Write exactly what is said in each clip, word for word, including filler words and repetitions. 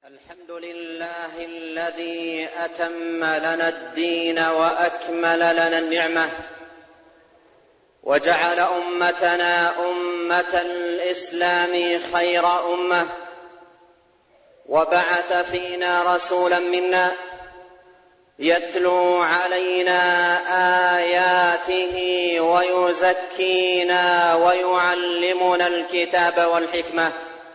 الحمد لله الذي أتم لنا الدين وأكمل لنا النعمة وجعل أمتنا أمة الإسلام خير أمة، وبعث فينا رسولا منا يتلو علينا آياته ويزكينا ويعلمنا الكتاب والحكمة.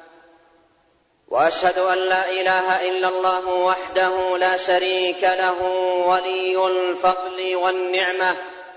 وأشهد أن لا إله إلا الله وحده لا شريك له ولي الفضل والنعمة،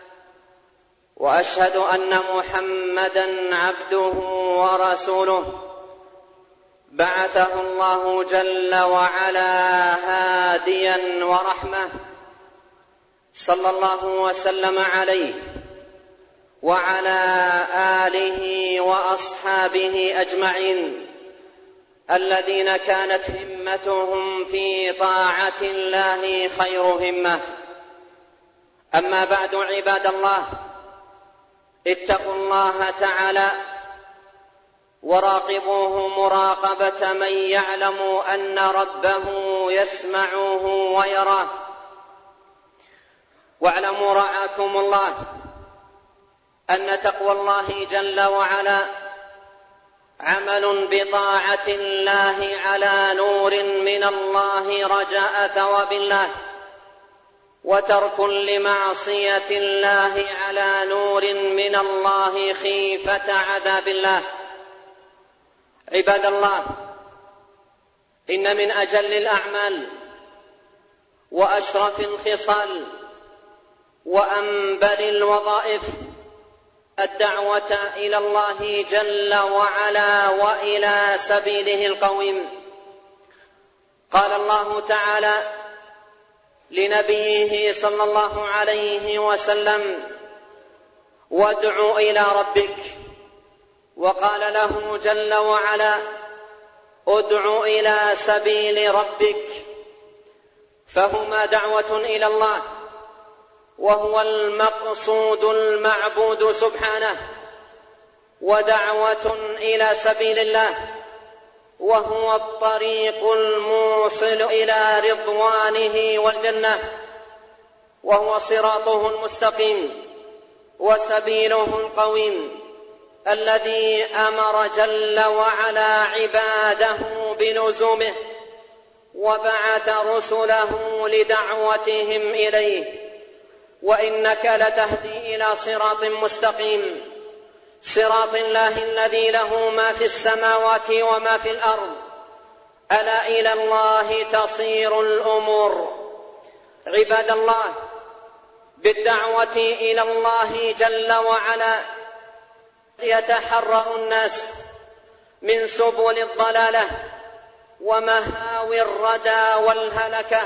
وأشهد أن محمدًا عبده ورسوله بعثه الله جل وعلا هاديًا ورحمة، صلى الله وسلم عليه وعلى آله وأصحابه أجمعين الذين كانت همتهم في طاعة الله خير همة. أما بعد، عباد الله، اتقوا الله تعالى وراقبوه مراقبة من يعلم أن ربه يسمعه ويراه. واعلموا رعاكم الله أن تقوى الله جل وعلا عمل بطاعة الله على نور من الله رجاء ثواب الله، وترك لمعصية الله على نور من الله خيفة عذاب الله. عباد الله، إن من أجل الأعمال وأشرف الخصال وأنبل الوظائف الدعوة إلى الله جل وعلا وإلى سبيله القويم. قال الله تعالى لنبيه صلى الله عليه وسلم: وادع إلى ربك. وقال له جل وعلا: ادع إلى سبيل ربك. فهما دعوة إلى الله، وهو المقصود المعبود سبحانه، ودعوة إلى سبيل الله، وهو الطريق الموصل إلى رضوانه والجنة، وهو صراطه المستقيم وسبيله القويم الذي أمر جل وعلا عباده بلزومه، وبعث رسله لدعوتهم إليه. وإنك لتهدي إلى صراط مستقيم، صراط الله الذي له ما في السماوات وما في الأرض، ألا إلى الله تصير الأمور. عباد الله، بالدعوة إلى الله جل وعلا يتحرر الناس من سبل الضلالة ومهاوي الردى والهلكة،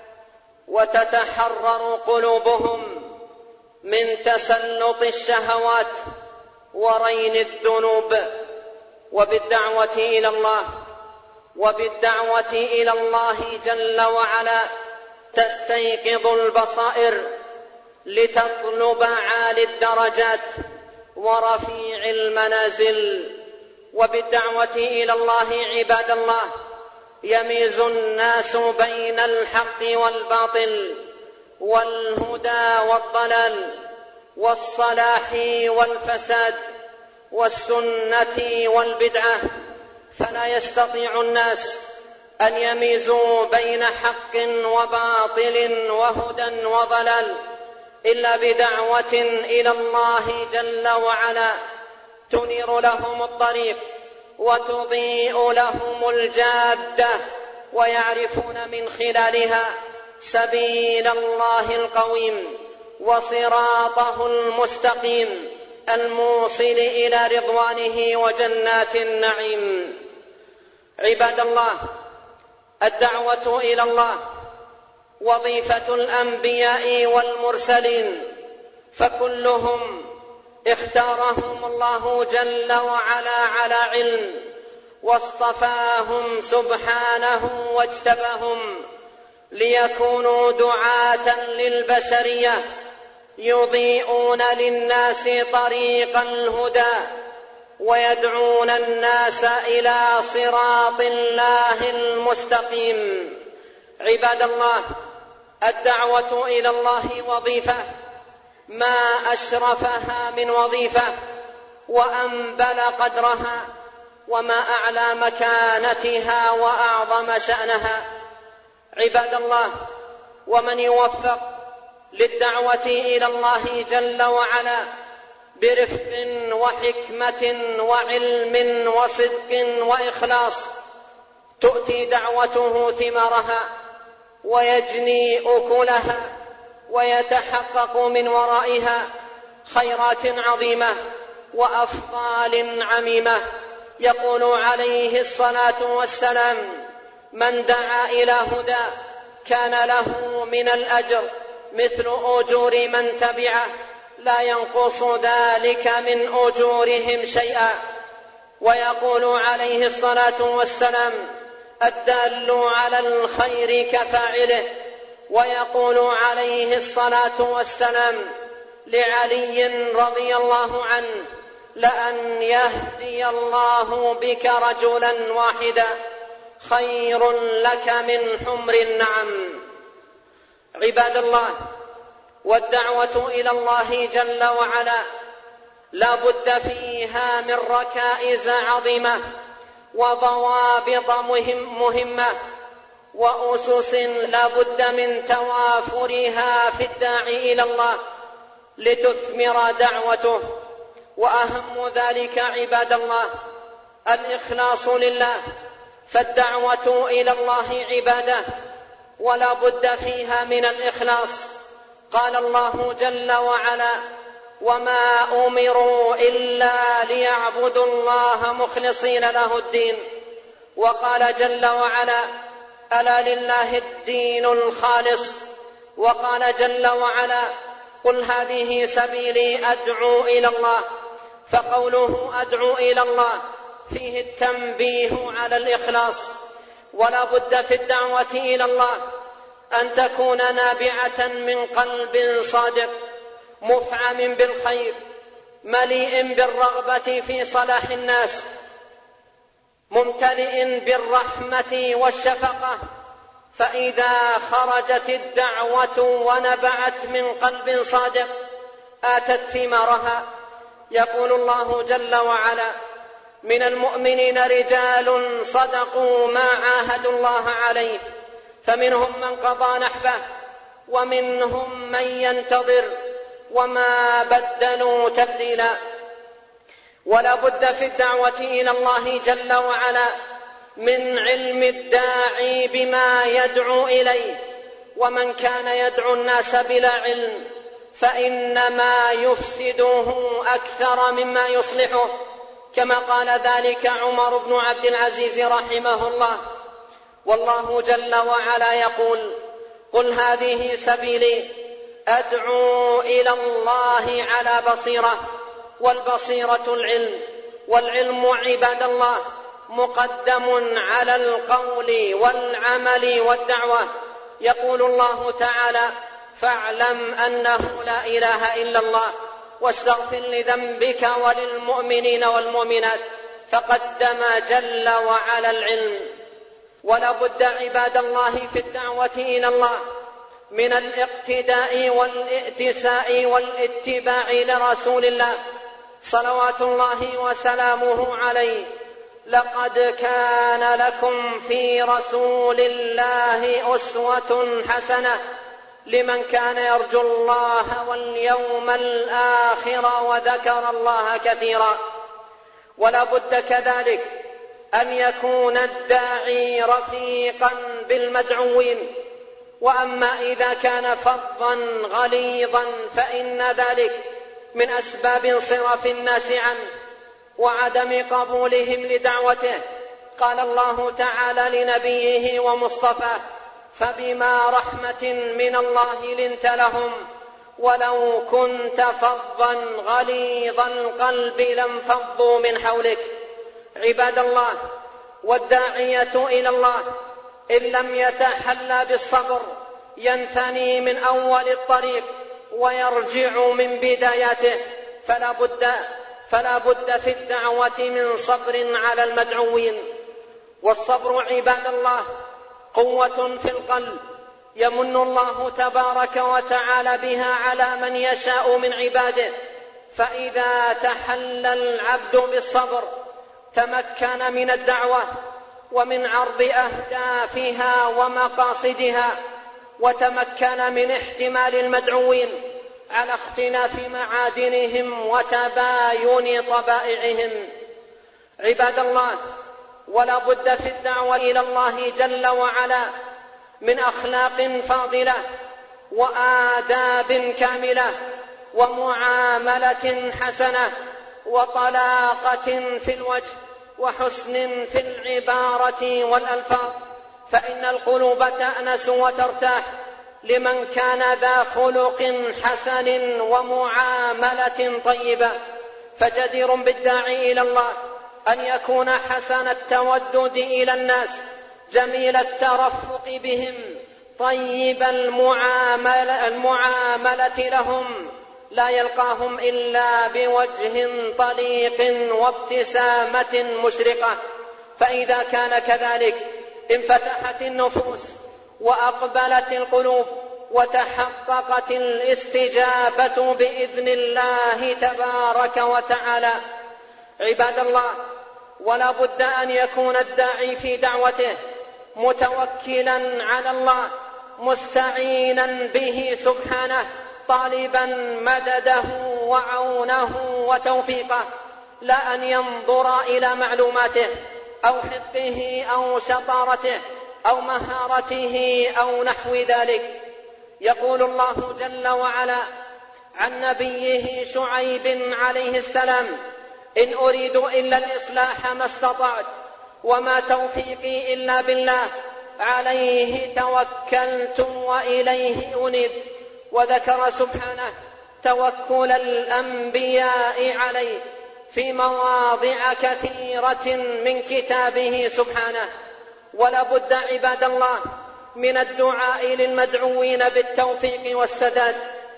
وتتحرر قلوبهم من تسلط الشهوات ورين الذنوب. وبالدعوة إلى الله وبالدعوة إلى الله جل وعلا تستيقظ البصائر لتطلب عالي الدرجات ورفيع المنازل. وبالدعوة إلى الله عباد الله يميز الناس بين الحق والباطل، والهدى والضلال، والصلاح والفساد، والسنة والبدعة، فلا يستطيع الناس أن يميزوا بين حق وباطل وهدى وضلال إلا بدعوة إلى الله جل وعلا تنير لهم الطريق وتضيء لهم الجادة، ويعرفون من خلالها سبيل الله القويم وصراطه المستقيم الموصل إلى رضوانه وجنات النعيم. عباد الله، الدعوة إلى الله وظيفة الأنبياء والمرسلين، فكلهم اختارهم الله جل وعلا على علم، واصطفاهم سبحانه واجتباهم ليكونوا دعاة للبشرية يضيئون للناس طريق الهدى ويدعون الناس إلى صراط الله المستقيم. عباد الله، الدعوة إلى الله وظيفة ما أشرفها من وظيفة وأنبل قدرها وما أعلى مكانتها وأعظم شأنها. عباد الله، ومن يوفق للدعوة إلى الله جل وعلا برفق وحكمة وعلم وصدق وإخلاص تؤتي دعوته ثمارها ويجني أكلها ويتحقق من ورائها خيرات عظيمة وأفضال عميمة. يقول عليه الصلاة والسلام: من دعا إلى هدى كان له من الأجر مثل أجور من تبعه لا ينقص ذلك من أجورهم شيئا. ويقول عليه الصلاة والسلام: الدال على الخير كفاعله. ويقول عليه الصلاة والسلام لعلي رضي الله عنه: لأن يهدي الله بك رجلا واحدا خير لك من حمر النعم. عباد الله، والدعوة إلى الله جل وعلا لا بد فيها من ركائز عظيمة وضوابط مهم مهمة وأسس لا بد من توافرها في الداعي إلى الله لتثمر دعوته. وأهم ذلك عباد الله الإخلاص لله، فالدعوة إلى الله عبادة ولا بد فيها من الإخلاص. قال الله جل وعلا: وما أمروا إلا ليعبدوا الله مخلصين له الدين. وقال جل وعلا: ألا لله الدين الخالص. وقال جل وعلا: قل هذه سبيلي أدعو إلى الله. فقوله أدعو إلى الله فيه التنبيه على الإخلاص. ولا بد في الدعوة إلى الله أن تكون نابعة من قلب صادق مفعم بالخير مليء بالرغبة في صلاح الناس ممتلئ بالرحمة والشفقة. فإذا خرجت الدعوة ونبعت من قلب صادق آتت ثمارها. يقول الله جل وعلا: من المؤمنين رجال صدقوا ما عاهدوا الله عليه فمنهم من قضى نحبه ومنهم من ينتظر وما بدلوا تبديلا. ولا بد في الدعوة إلى الله جل وعلا من علم الداعي بما يدعو إليه. ومن كان يدعو الناس بلا علم فإنما يفسده أكثر مما يصلحه، كما قال ذلك عمر بن عبد العزيز رحمه الله. والله جل وعلا يقول: قل هذه سبيلي أدعو إلى الله على بصيرة. والبصيرة العلم، والعلم عباد الله مقدم على القول والعمل والدعوة. يقول الله تعالى: فاعلم أنه لا إله إلا الله واستغفر لذنبك وللمؤمنين والمؤمنات. فقدم جل وعلا العلم. ولا بد عباد الله في الدعوة إلى الله من الاقتداء والائتساء والاتباع لرسول الله صلوات الله وسلامه عليه. لقد كان لكم في رسول الله أسوة حسنة لمن كان يرجو الله واليوم الآخر وذكر الله كثيرا. ولا بد كذلك أن يكون الداعي رفيقا بالمدعوين. وأما إذا كان فظا غليظا فإن ذلك من أسباب انصراف الناس عنه وعدم قبولهم لدعوته. قال الله تعالى لنبيه ومصطفاه: فبما رحمة من الله لنت لهم ولو كنت فظا غليظ القلب لانفضوا من حولك. عباد الله، والداعية إلى الله إن لم يتحلى بالصبر ينثني من أول الطريق ويرجع من بداياته. فلا بد, فلا بد في الدعوة من صبر على المدعوين. والصبر عباد الله قوة في القلب يمن الله تبارك وتعالى بها على من يشاء من عباده، فإذا تحلى العبد بالصبر تمكن من الدعوة ومن عرض أهدافها ومقاصدها، وتمكن من احتمال المدعوين على اختلاف معادنهم وتباين طبائعهم. عباد الله، ولا بد في الدعوة إلى الله جل وعلا من أخلاق فاضلة وآداب كاملة ومعاملة حسنة وطلاقة في الوجه وحسن في العبارة والألفاظ، فإن القلوب تأنس وترتاح لمن كان ذا خلق حسن ومعاملة طيبة. فجدير بالداعي إلى الله أن يكون حسن التودد إلى الناس، جميل الترفق بهم، طيب المعاملة, المعاملة لهم، لا يلقاهم إلا بوجه طليق وابتسامة مشرقة. فإذا كان كذلك انفتحت النفوس وأقبلت القلوب وتحققت الاستجابة بإذن الله تبارك وتعالى. عباد الله، ولا بد أن يكون الداعي في دعوته متوكلا على الله، مستعينا به سبحانه، طالبا مدده وعونه وتوفيقه، لا أن ينظر إلى معلوماته أو حفظه أو شطارته أو مهارته أو نحو ذلك. يقول الله جل وعلا عن نبيه شعيب عليه السلام: إن أريد إلا الإصلاح ما استطعت وما توفيقي إلا بالله، عليه توكلت وإليه أنيب. وذكر سبحانه توكل الأنبياء عليه في مواضع كثيرة من كتابه سبحانه. ولا بد عباد الله من الدعاء للمدعوين بالتوفيق والسداد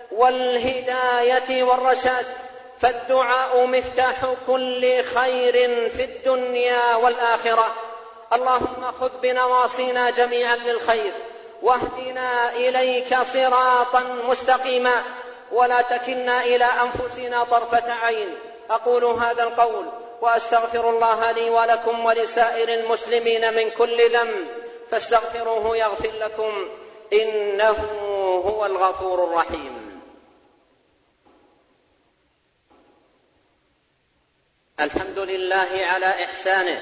والهداية والرشاد، فالدعاء مفتاح كل خير في الدنيا والآخرة. اللهم خذ بنواصينا جميعا للخير واهدنا إليك صراطا مستقيما، ولا تكلنا إلى أنفسنا طرفة عين. أقول هذا القول وأستغفر الله لي ولكم ولسائر المسلمين من كل ذنب، فاستغفروه يغفر لكم، إنه هو الغفور الرحيم. الحمد لله على إحسانه،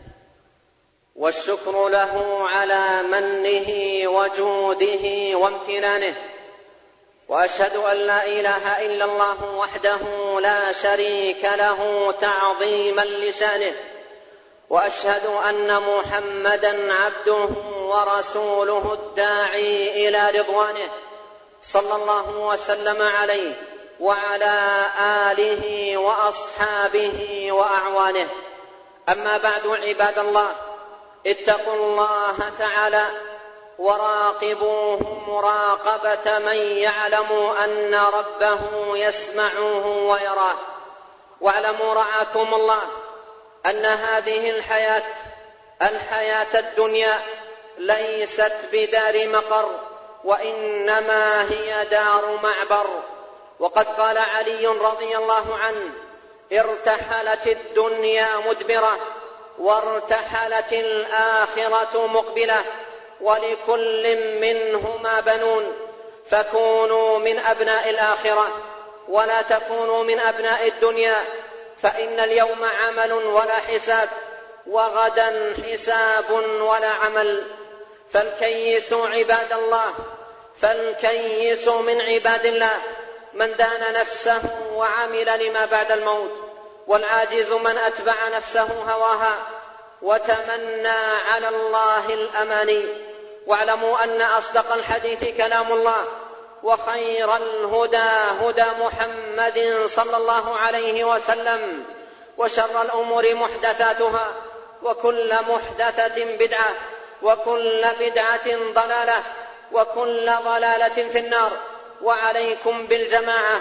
والشكر له على منه وجوده وامتنانه، وأشهد أن لا إله إلا الله وحده لا شريك له تعظيما لشانه، وأشهد أن محمدا عبده ورسوله الداعي إلى رضوانه، صلى الله وسلم عليه وعلى آله وأصحابه وأعوانه. أما بعد، عباد الله، اتقوا الله تعالى وراقبوه مراقبة من يعلم أن ربه يسمعه ويراه. واعلموا رعاكم الله أن هذه الحياة الحياة الدنيا ليست بدار مقر، وإنما هي دار معبر. وقد قال علي رضي الله عنه: ارتحلت الدنيا مدبرة وارتحلت الآخرة مقبلة، ولكل منهما بنون، فكونوا من أبناء الآخرة ولا تكونوا من أبناء الدنيا، فإن اليوم عمل ولا حساب، وغدا حساب ولا عمل. فالكيس عباد الله فالكيس من عباد الله من دان نفسه وعمل لما بعد الموت، والعاجز من أتبع نفسه هواها وتمنى على الله الأماني. واعلموا أن أصدق الحديث كلام الله، وخير الهدى هدى محمد صلى الله عليه وسلم، وشر الأمور محدثاتها، وكل محدثة بدعة، وكل بدعة ضلالة، وكل ضلالة في النار. وعليكم بالجماعة،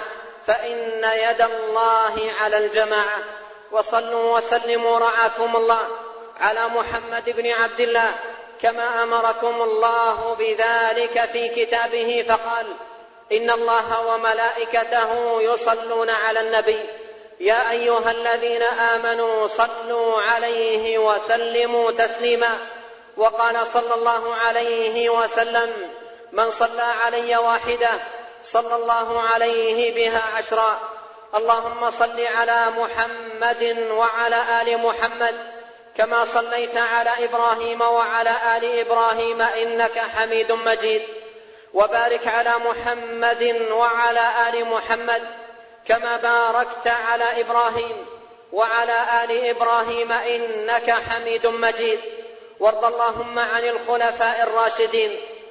فإن يد الله على الجماعة. وصلوا وسلموا رعاكم الله على محمد بن عبد الله كما أمركم الله بذلك في كتابه، فقال: إن الله وملائكته يصلون على النبي يا أيها الذين آمنوا صلوا عليه وسلموا تسليما. وقال صلى الله عليه وسلم: من صلى علي واحدة صلى الله عليه بها عشرا. اللهم صل على محمد وعلى آل محمد كما صليت على إبراهيم وعلى آل إبراهيم إنك حميد مجيد. وبارك على محمد وعلى آل محمد كما باركت على إبراهيم وعلى آل إبراهيم إنك حميد مجيد. وارض اللهم عن الخلفاء الراشدين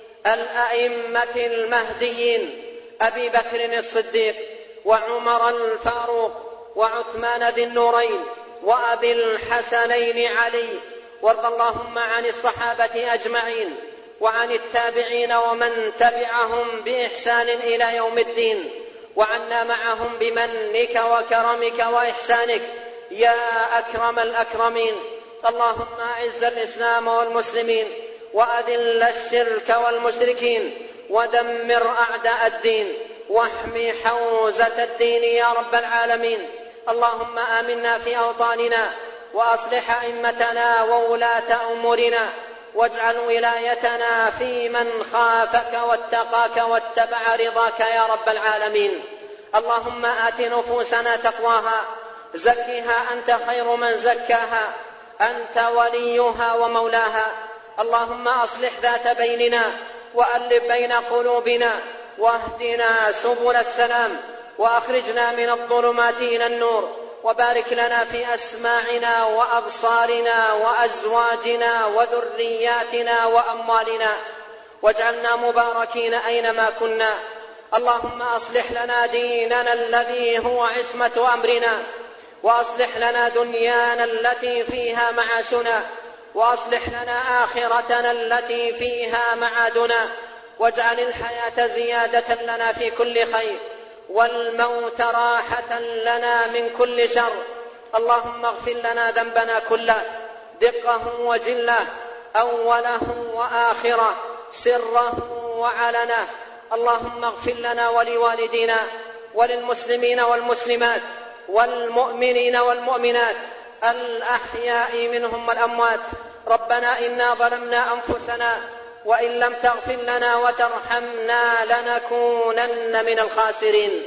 الأئمة المهديين أبي بكر الصديق وعمر الفاروق وعثمان ذي النورين وأبي الحسنين علي. وارض اللهم عن الصحابة أجمعين وعن التابعين ومن تبعهم بإحسان إلى يوم الدين، وعنا معهم بمنك وكرمك وإحسانك يا أكرم الأكرمين. اللهم أعز الإسلام والمسلمين وأذل الشرك والمشركين ودمر أعداء الدين واحمي حوزة الدين يا رب العالمين. اللهم آمنا في أوطاننا وأصلح أئمتنا وولاة أمورنا، واجعل ولايتنا في من خافك واتقاك واتبع رضاك يا رب العالمين. اللهم آت نفوسنا تقواها، زكها أنت خير من زكاها، أنت وليها ومولاها. اللهم أصلح ذات بيننا وألف بين قلوبنا واهدنا سبل السلام وأخرجنا من الظلمات إلى النور، وبارك لنا في أسماعنا وأبصارنا وأزواجنا وذرياتنا وأموالنا، واجعلنا مباركين أينما كنا. اللهم أصلح لنا ديننا الذي هو عصمة أمرنا، وأصلح لنا دنيانا التي فيها معاشنا، وأصلح لنا آخرتنا التي فيها معادنا، واجعل الحياة زيادة لنا في كل خير والموت راحة لنا من كل شر. اللهم اغفر لنا ذنبنا كله، دقه وجله، أوله وآخره، سره وعلنه. اللهم اغفر لنا ولوالدينا وللمسلمين والمسلمات والمؤمنين والمؤمنات الأحياء منهم والأموات. ربنا إنا ظلمنا أنفسنا وإن لم تغفر لنا وترحمنا لنكونن من الخاسرين.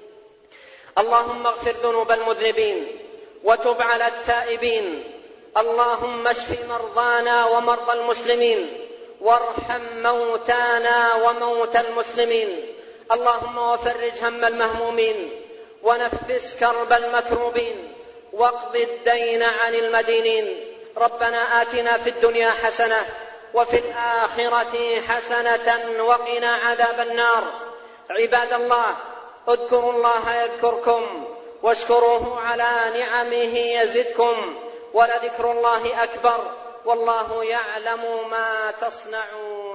اللهم اغفر ذنوب المذنبين وتب على التائبين. اللهم اشف مرضانا ومرضى المسلمين، وارحم موتانا وموتى المسلمين. اللهم وفرج هم المهمومين، ونفس كرب المكروبين، واقض الدين عن المدينين. ربنا آتنا في الدنيا حسنة وفي الآخرة حسنة وقنا عذاب النار. عباد الله، اذكروا الله يذكركم، واشكروه على نعمه يزدكم، ولذكر الله أكبر، والله يعلم ما تصنعون.